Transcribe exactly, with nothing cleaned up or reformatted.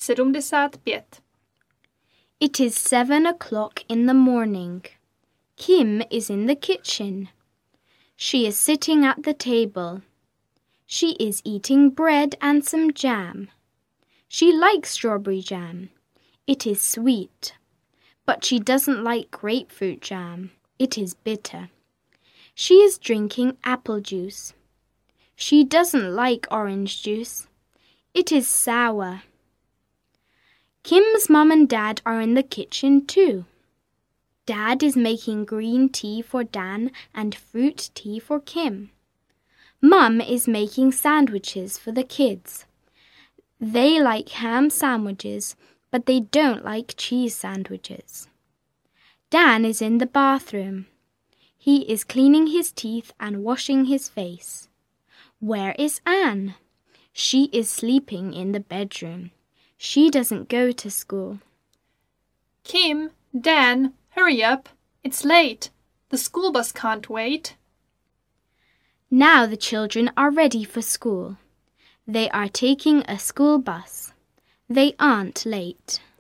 sedemdesiat pět. It is seven o'clock in the morning. Kim is in the kitchen. She is sitting at the table. She is eating bread and some jam. She likes strawberry jam. It is sweet. But she doesn't like grapefruit jam. It is bitter. She is drinking apple juice. She doesn't like orange juice. It is sour. Kim's mum and dad are in the kitchen too. Dad is making green tea for Dan and fruit tea for Kim. Mum is making sandwiches for the kids. They like ham sandwiches, but they don't like cheese sandwiches. Dan is in the bathroom. He is cleaning his teeth and washing his face. Where is Anne? She is sleeping in the bedroom. She doesn't go to school. Kim, Dan, hurry up. It's late. The school bus can't wait. Now the children are ready for school. They are taking a school bus. They aren't late.